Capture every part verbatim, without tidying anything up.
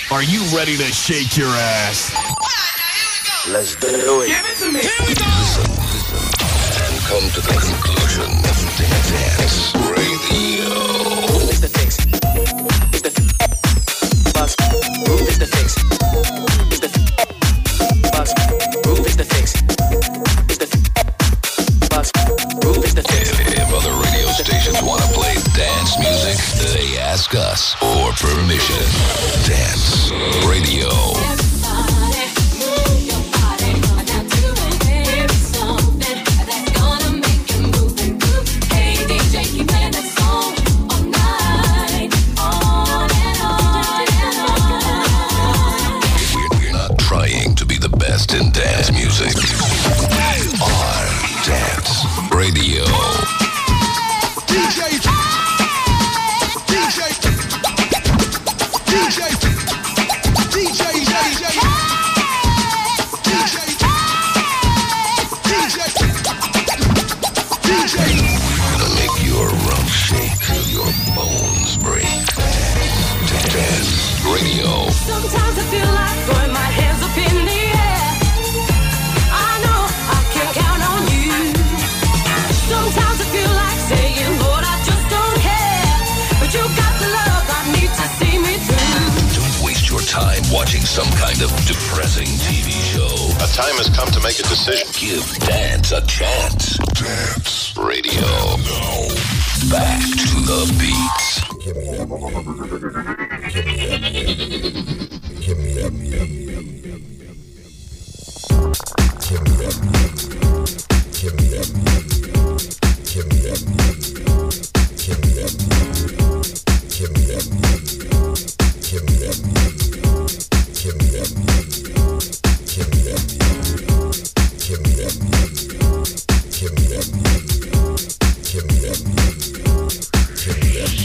Are you ready to shake your ass? Let's do it. Give it to me. Here we go. Listen, listen, and come to the conclusion. Dance Radio. It's the fix. It's the bus. Roof is the fix. It's the bus. Roof is the fix. It's the bus. Roof is the fix. If other radio stations want to play dance music, they ask us for permission. Dance Radio. In dance music on Dance Radio. D J, D J, D J, D J, D J, D J, D J. Gonna make your rump shake till your bones break. Dance Radio. Sometimes I feel like throwing my hands up in the air. Sometimes I feel like saying, Lord, I just don't care. But you got the love I need to see me through. Don't waste your time watching some kind of depressing T V show. A time has come to make a decision. Give dance a chance. Dance Radio. Now, back to the beats. Give me up. Give me up. Give me up. Give me up. Give me up. Give me up. Give me up, give me up, give me up, give me up, give me up, give me up, give me up, give me up, give me up, give me up.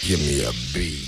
Give me a beat.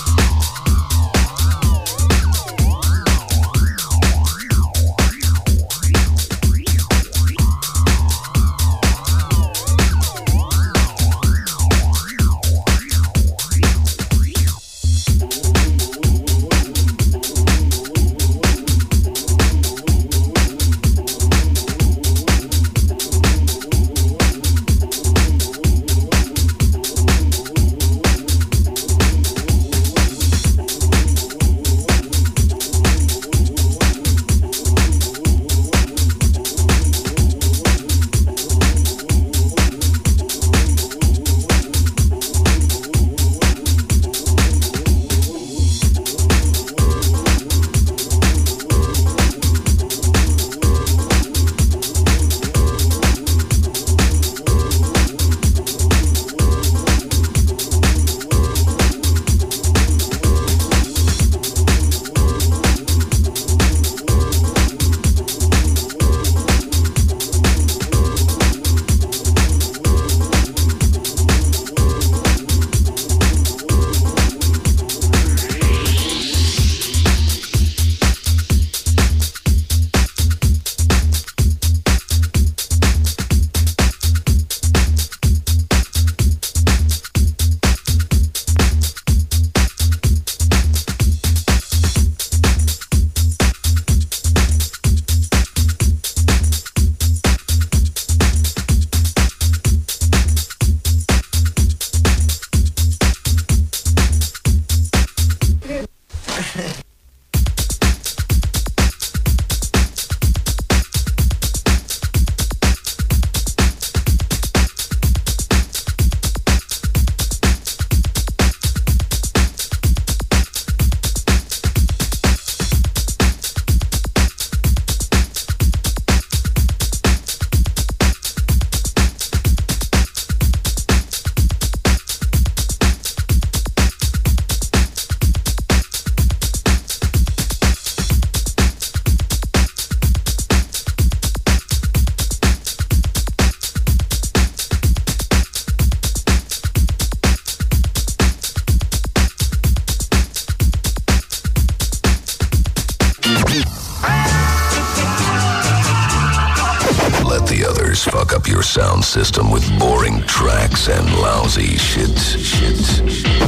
Fuck up your sound system with boring tracks and lousy shit. Shit.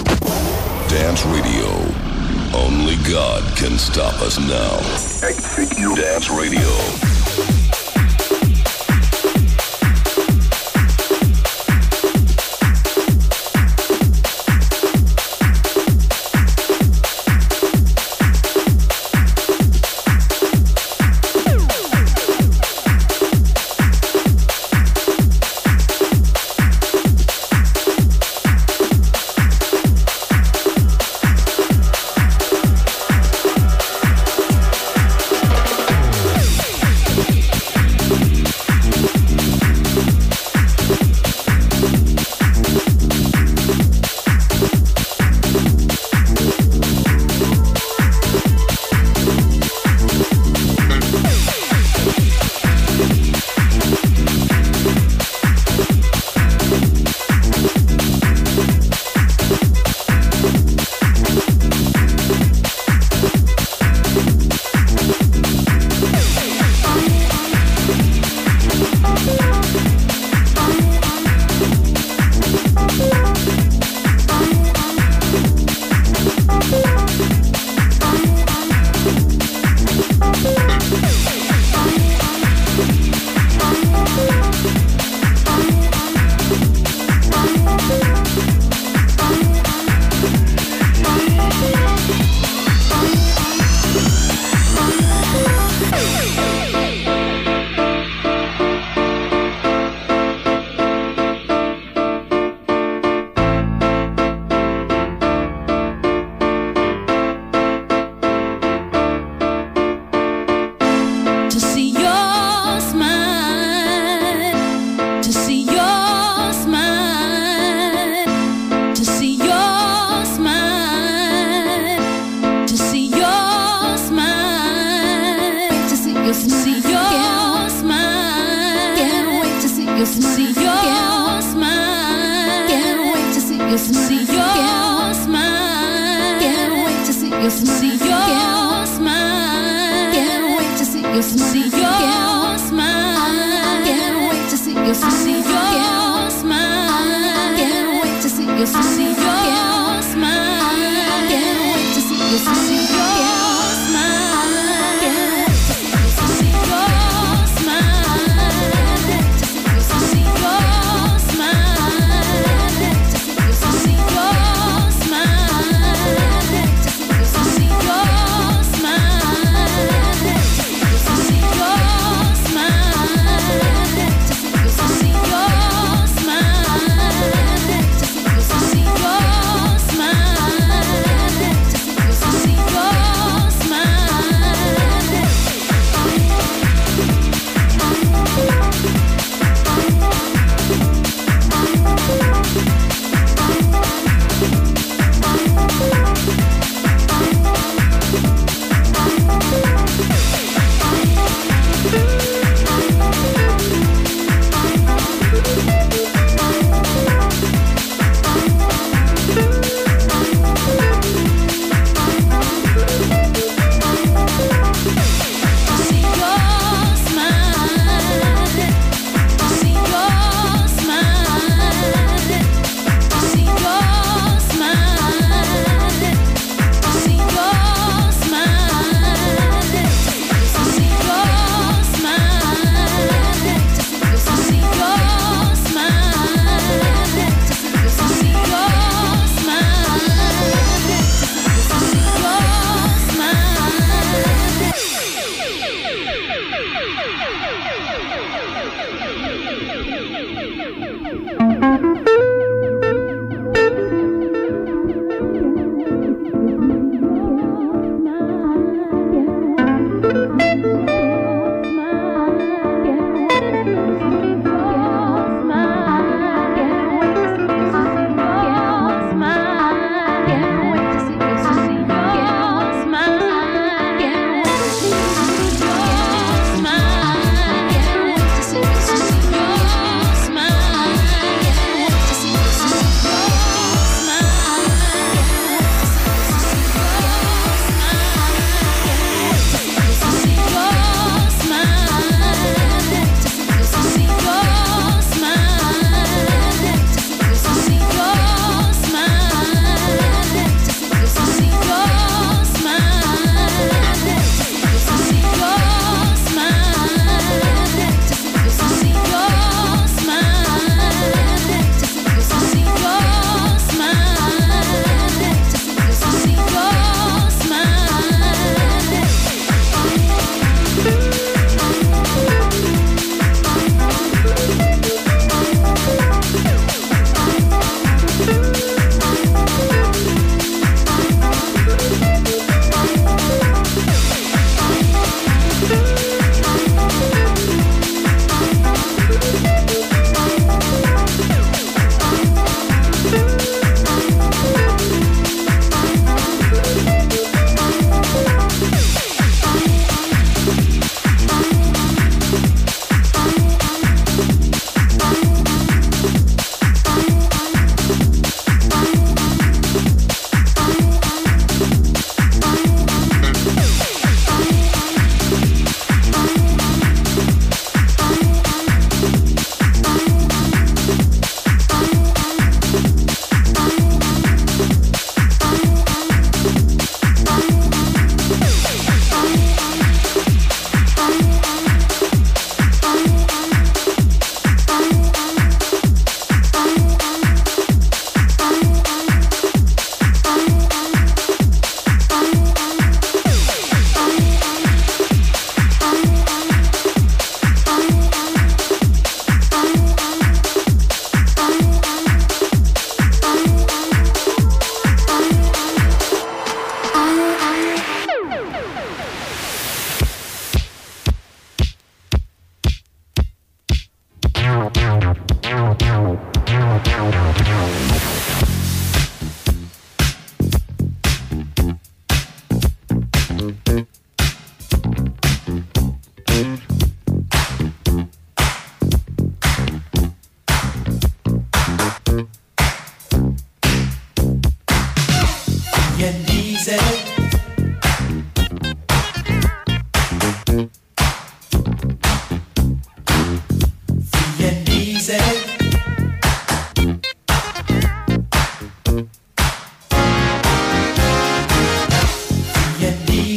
Dance Radio. Only God can stop us now. Dance Radio. See your smile. Can't wait to see your smile. See your your smile. See your smile. Can't wait to see your smile. See your smile. Can't wait to see your smile. See your smile. Can't wait to see your smile. See your smile. Can't wait to see your smile. See your smile. Quien dice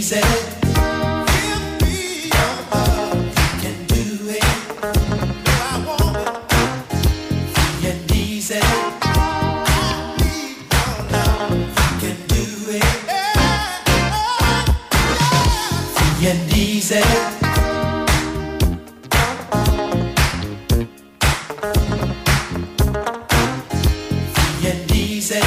easy. Give me your love. You can do it. No, I want it. Free and easy. I need your love. You can do it. Free and easy. Free and easy.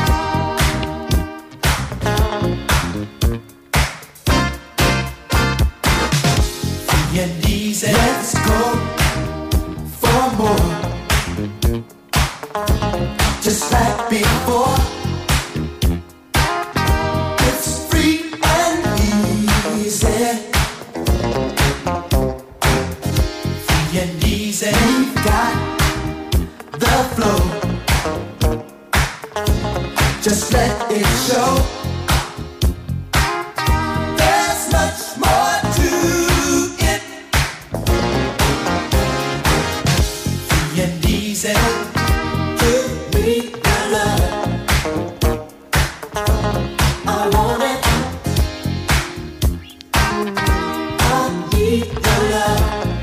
And easy. Let's go for more, just like before. It's free and easy. Free and easy. We've got the flow, just let it show. There's much more to it. And easy. Give me your love. I want it. I need your love.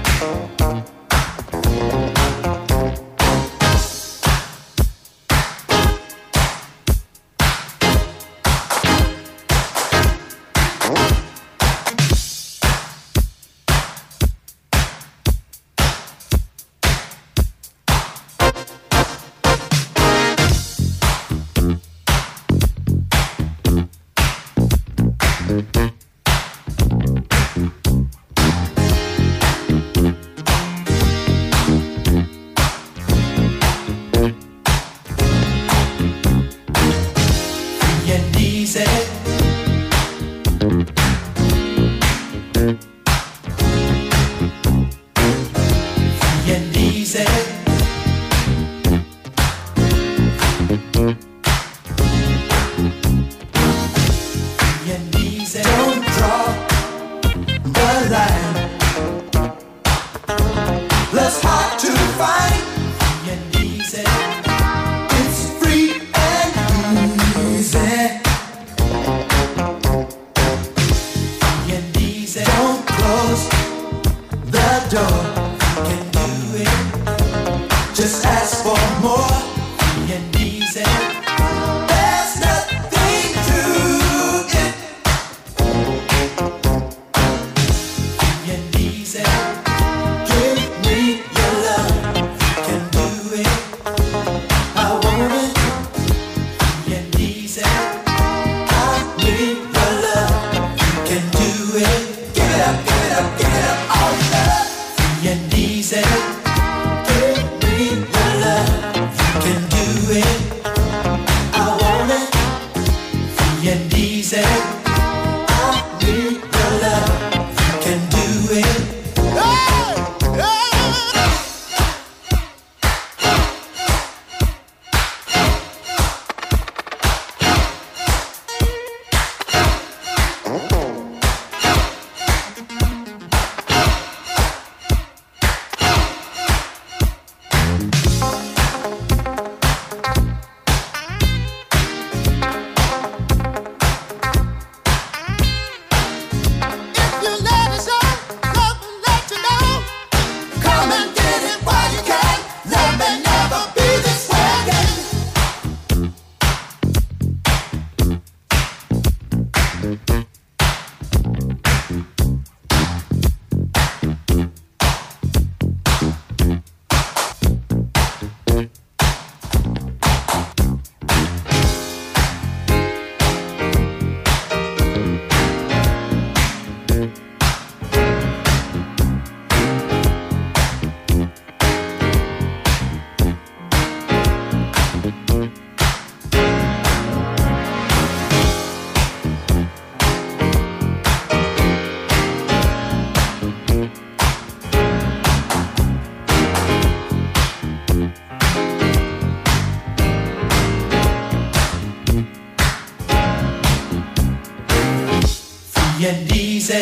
And easy.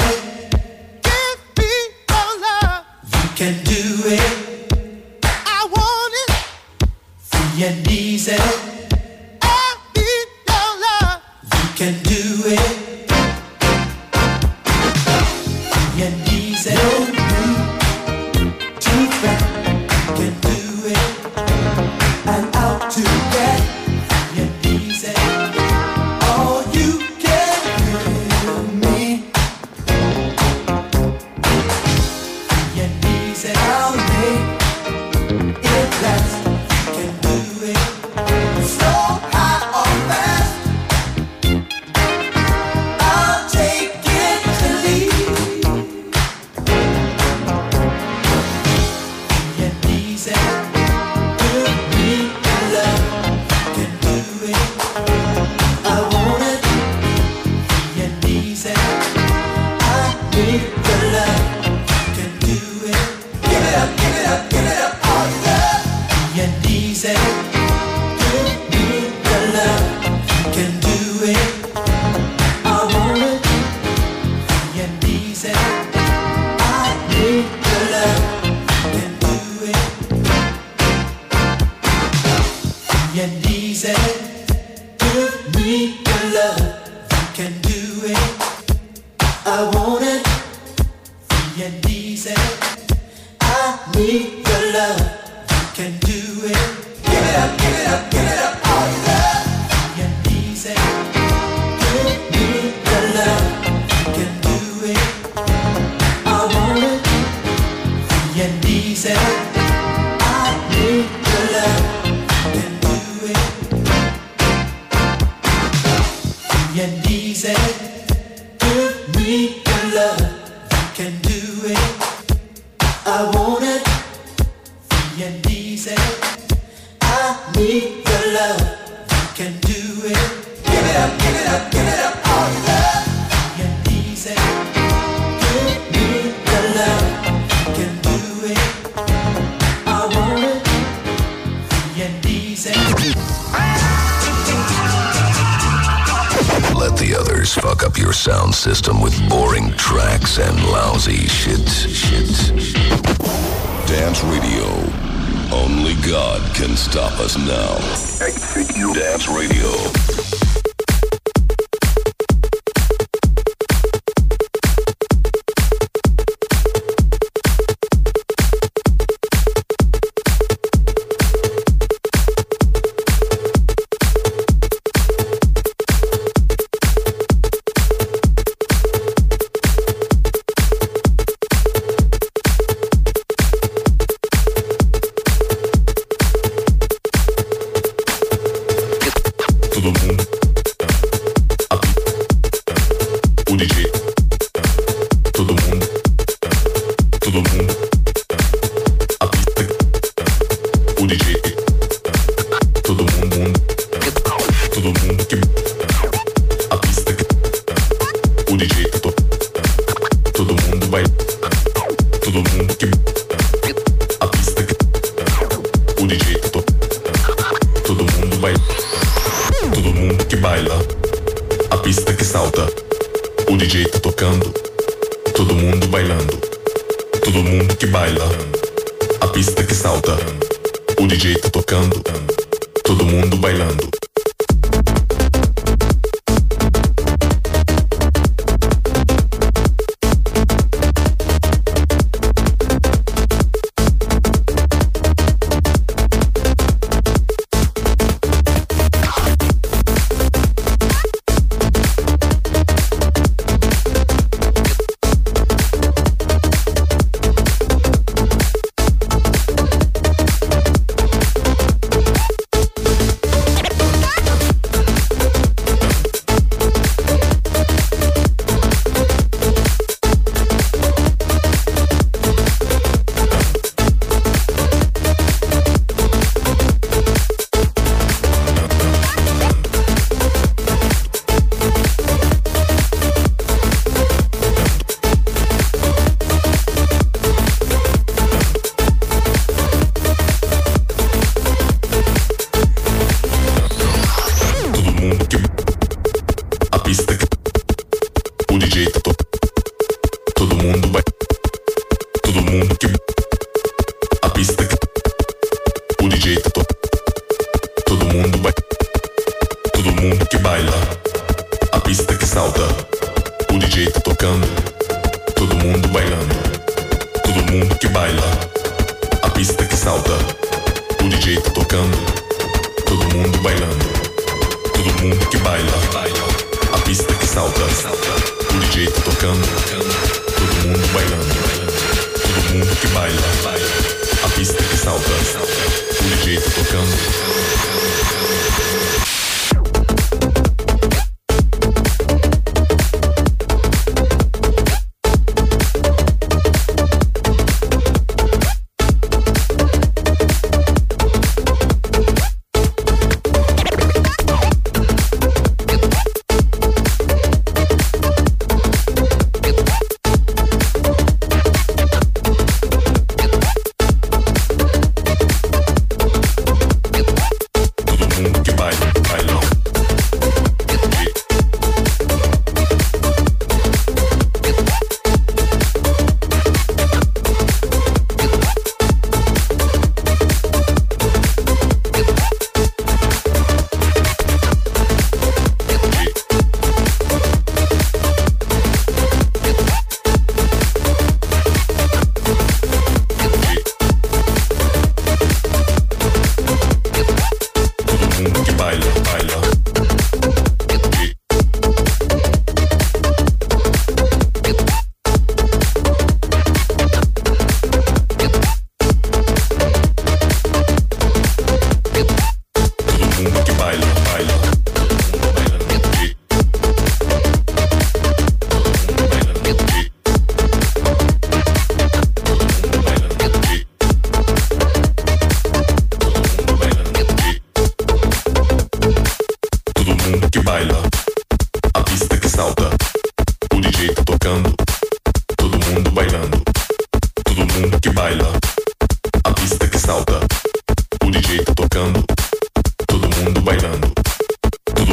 Give me your love. You can do it. I want it. Free and easy. I need your love. You can do it. need your love, you can do it. I want it, free and easy. I need your love, you can do it. Give it up, give it up, give it up, all your love, free and easy. You need your love, you can do it. I want it, free and easy. I need your love, you can do it. Free and easy. Give me your love, you can do it. I want it, free and easy. I need your love, you can do it. Give it up, give it up, give it up, all your love, free and easy. Give me your love, you can do it. I want it, free and easy. Let the others fuck up your sound system with boring tracks and lousy shit. Shit. Dance Radio. Only God can stop us now. Dance Radio.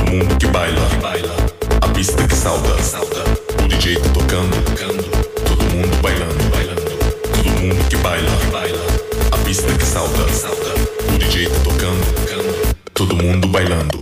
mundo que baila, baila. A pista que salta, salta. O D J tá tocando, tocando. Todo mundo bailando, bailando. Todo mundo que baila, baila. A pista que salta, salta. O D J tá tocando, tocando. Todo mundo bailando.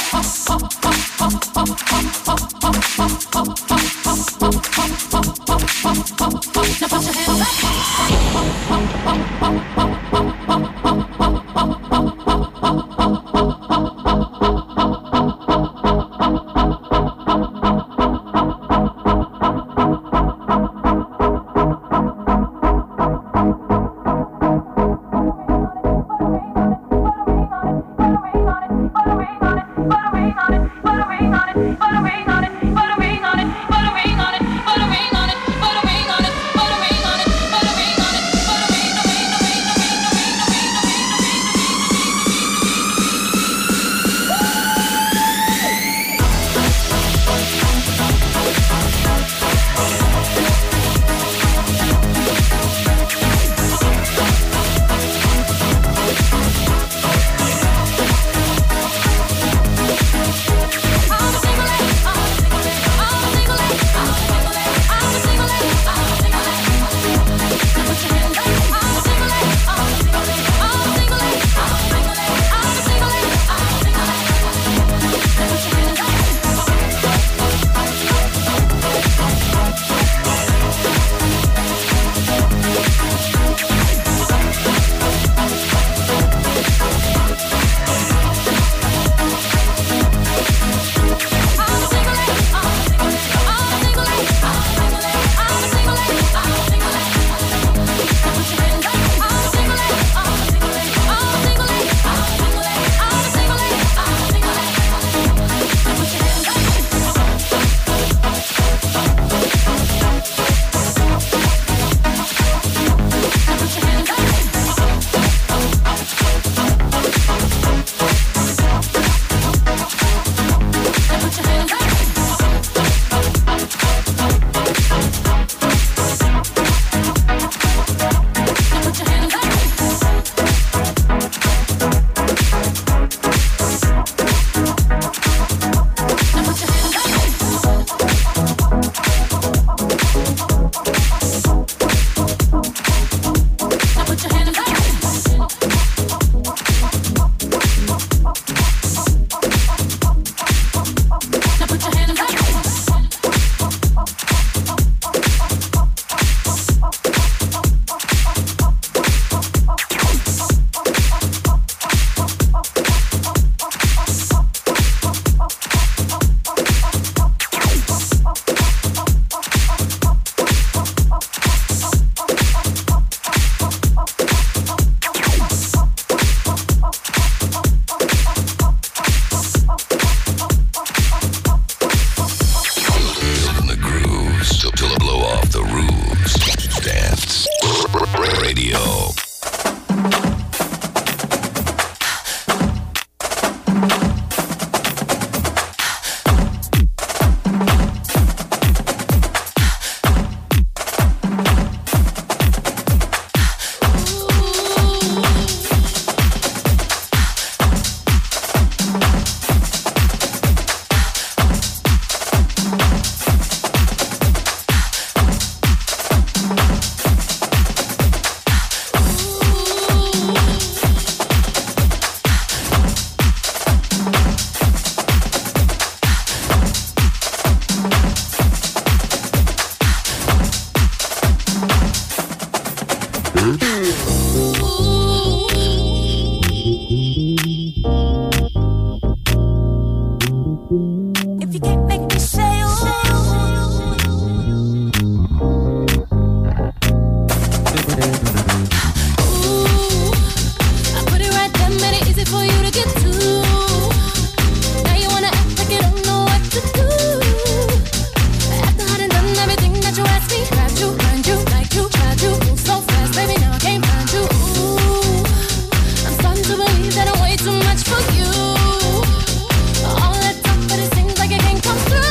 Too much for you. All that talk, but it seems like it can't come through.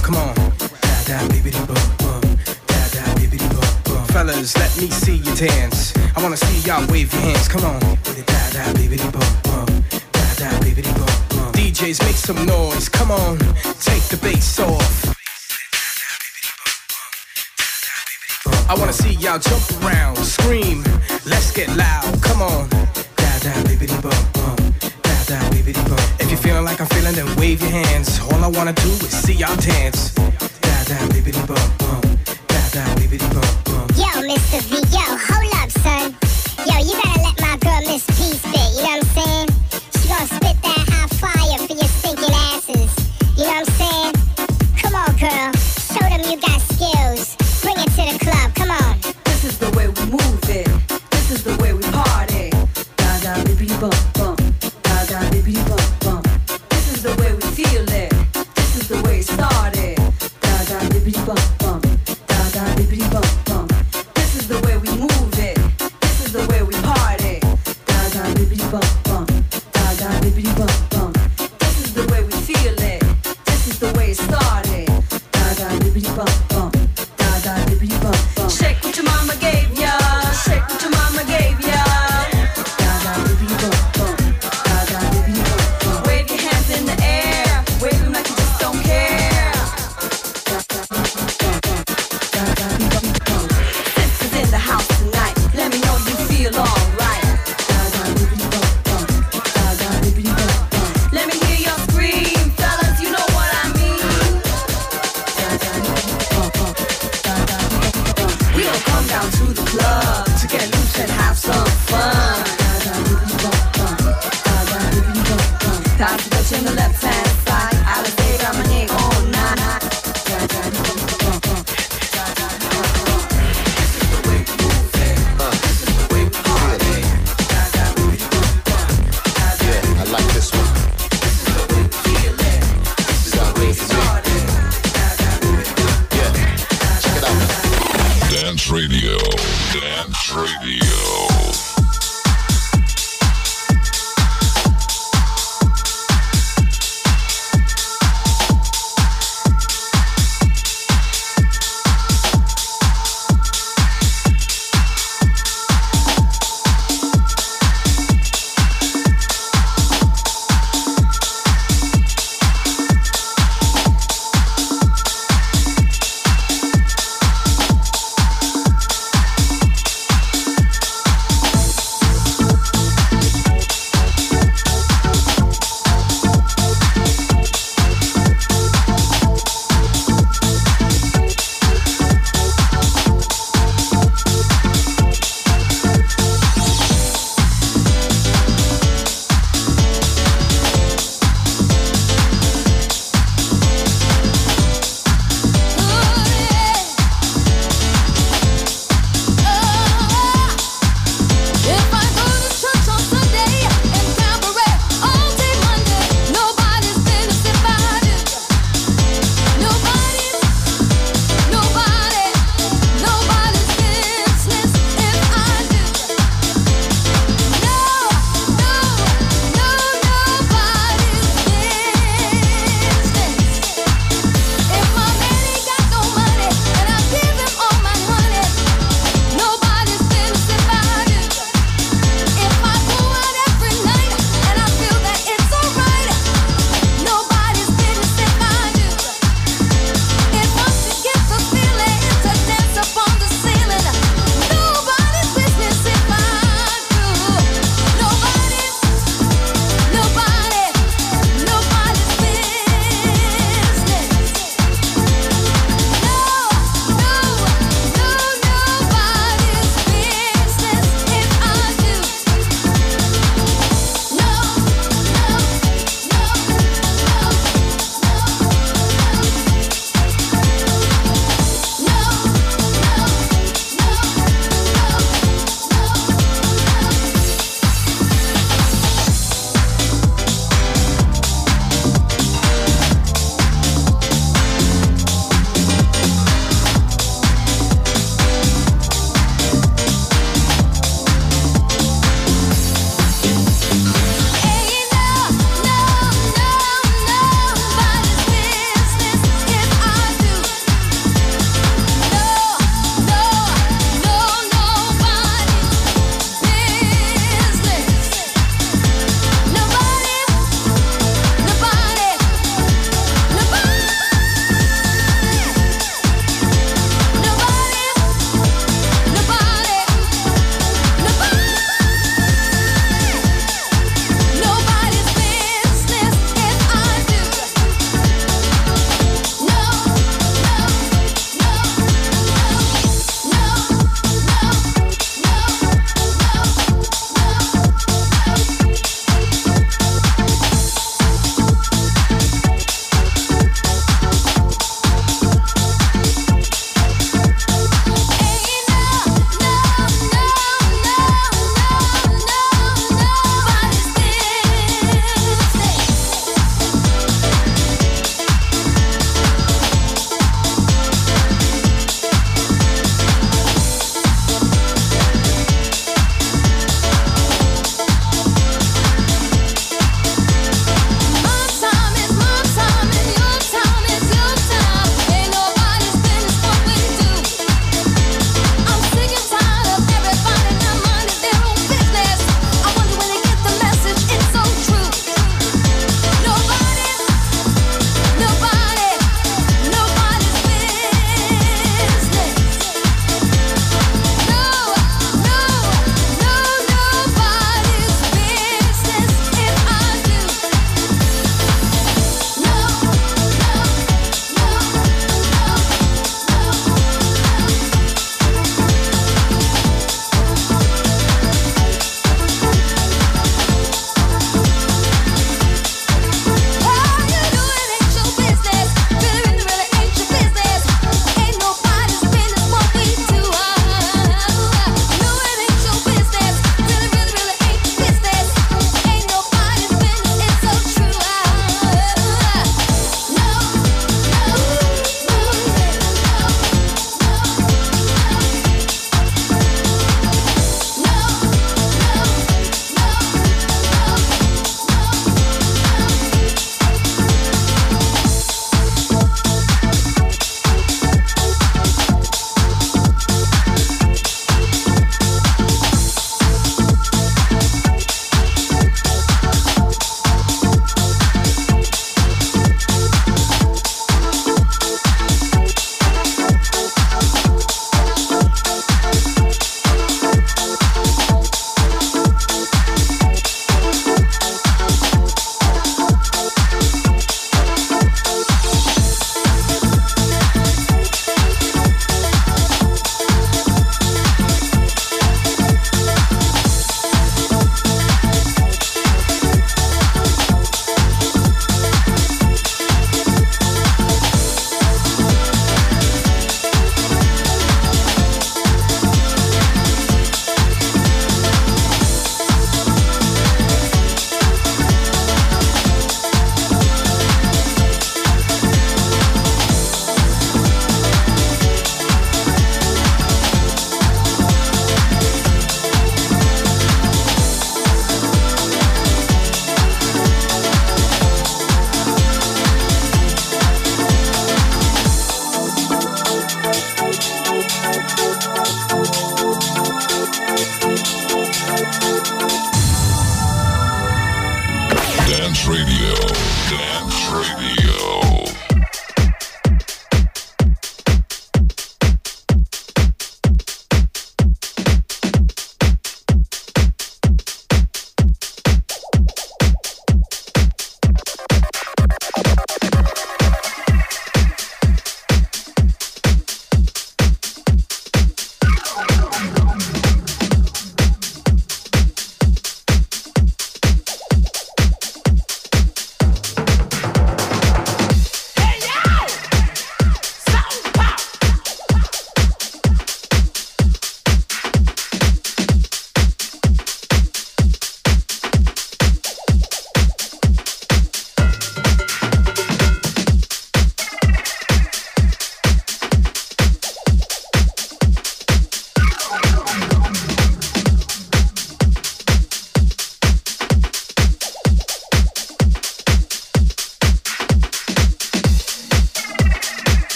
come on. Da da bibbidi bum bum, da da bibbidi bum bum. Fellas, let me see you dance. I wanna see y'all wave your hands, come on. With it da da bibbidi bum bum, da da bibbidi bum bum. D Js make some noise, come on, take the bass off. I wanna see y'all jump around, scream, let's get loud, come on. Da da bibbidi bum bum, da da bibbidi bum. If you're feeling like I'm feeling, then wave your hands. All I wanna do is see y'all dance. Da da bibbidi bum bum, da da bibbidi bum bum. Yo, Mister V, yo, hold up, son. Yo, you gotta let my girl Miss P spit, you know what I'm saying? She gon' spit that hot fire for your stinking asses. You know what I'm saying? Come on, girl, show them you got skills. Bring it to the club, come on. This is the way we move it. This is the way we party. Da da bibbidi bum bum, da da bibbidi bum bum. This is the way we feel it. This is the way it started. Da da bibbidi bum bum, da da bibbidi bum bum. This is the way we move it. This is the way we party. Da da bibbidi bum bum, da da bibbidi bum bum. This is the way we feel it. This is the way it started. Da da bibbidi bum bum. Shake what your mama gave ya. Shake what your mama gave ya. Wave your hands in the air. Wave them like you just don't care. Sisters in the house tonight. Let me know you feel alright. Let me hear your scream, fellas. You know what I mean. We don't come down to the club to get loose and have some fun. Time to touch in the left hand side. Alligator, my name all night. This is the way we move it. This is the way we party. Yeah, I like this one. This is the way we feel it. This is the way it started. Yeah, check it out. Dance Radio. Dance Radio.